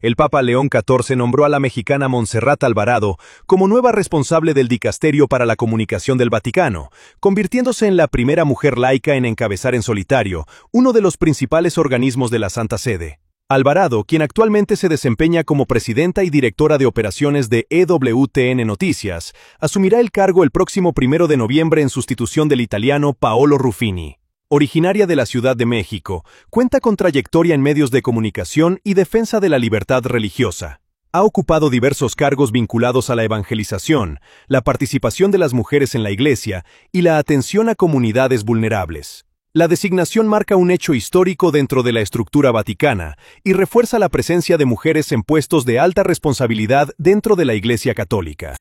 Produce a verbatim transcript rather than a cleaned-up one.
el Papa León catorce nombró a la mexicana Montserrat Alvarado como nueva responsable del Dicasterio para la Comunicación del Vaticano, convirtiéndose en la primera mujer laica en encabezar en solitario uno de los principales organismos de la Santa Sede. Alvarado, quien actualmente se desempeña como presidenta y directora de operaciones de E W T N Noticias, asumirá el cargo el próximo primero de noviembre en sustitución del italiano Paolo Ruffini. Originaria de la Ciudad de México, cuenta con trayectoria en medios de comunicación y defensa de la libertad religiosa. Ha ocupado diversos cargos vinculados a la evangelización, la participación de las mujeres en la Iglesia y la atención a comunidades vulnerables. La designación marca un hecho histórico dentro de la estructura vaticana y refuerza la presencia de mujeres en puestos de alta responsabilidad dentro de la Iglesia Católica.